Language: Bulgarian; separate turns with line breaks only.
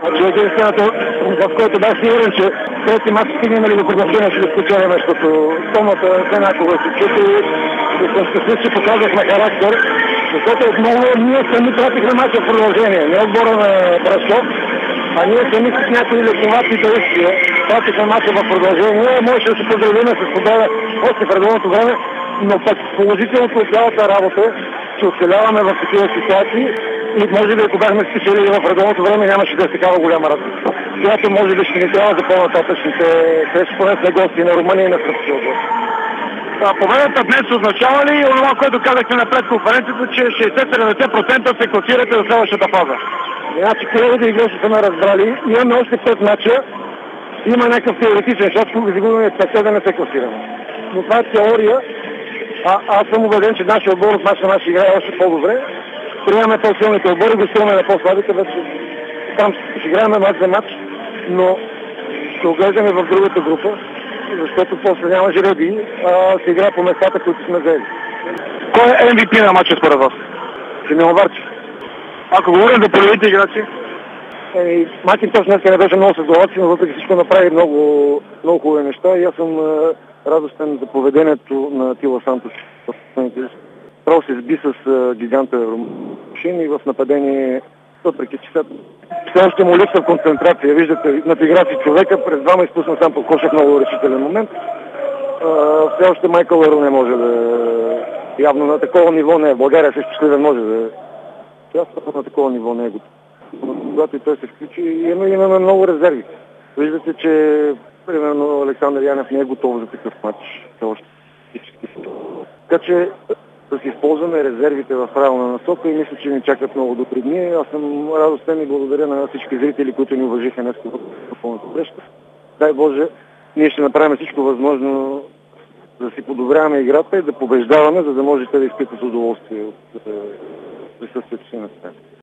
Значи единственото, в който бях сигурен, че трети мач стигнем ли до приглашение, ще спечелим, защото томата все някога се чути и съм щастлив, че показахме характер, защото отново ние сами пратихме мача в продължение, не отбора на Брашов, а ние сами с някои лековати действия пратихме мача в продължение. Можеше да се поздравим с победа още в редовното време, но пък положителното от цялата работа, че оцеляваме в такива ситуации и може би ако бяхме спечелили в редовното време, нямаше да е такава голяма радост, която може би ще ни трябва за по-нататъчните срещи, поне сме гости на Румъния и на сръбски отбор.
Победата днес означава ли онова, което казахте на предконференцията, че 60-70% се класирате за следващата фаза?
Значи, колега да игреше са ме разбрали. Имаме още 5 мача. Има някакъв теоретичен шанс, когато загубим 5 да не се класираме. Но това е теория. Аз съм убеден, че нашия отбор от наша играе още по-добре. Приемаме по-силните отбори, гостуваме на по-слабите. Вече там ще играем мач за мач, но ще оглеждаме в другата група, защото после няма жреби, се играе по местата, които сме взели.
Кой е MVP на матча според вас?
Симеон Варчев.
Ако говорим за полевите играчи?
Макинтош днес не беше много съгласен, но въпреки всичко направи много хубави неща и аз съм радостен за поведението на Тила Сантос. Право се сби с гиганта Румшин и в нападение, въпреки че все още му липсва концентрация. Виждате, надигра си човека, през двама изпусна сам по коша в много решителен момент. Все още Майкъл Ларо не може да... Явно на такова ниво не е. България също ще може да... На такова ниво не е готов. Когато и той се включи, имаме много резерви. Виждате, че примерно Александър Янев не е готов за такъв матч. Така че да си използваме резервите в правилна насока и мисля, че ни чакат много добри дни. Аз съм радостен и благодаря на всички зрители, които ни уважиха днес в пълната среща. Дай Боже, ние ще направим всичко възможно да си подобряваме играта и да побеждаваме, за да можете да изпитате удоволствие от присъствието си на сцена.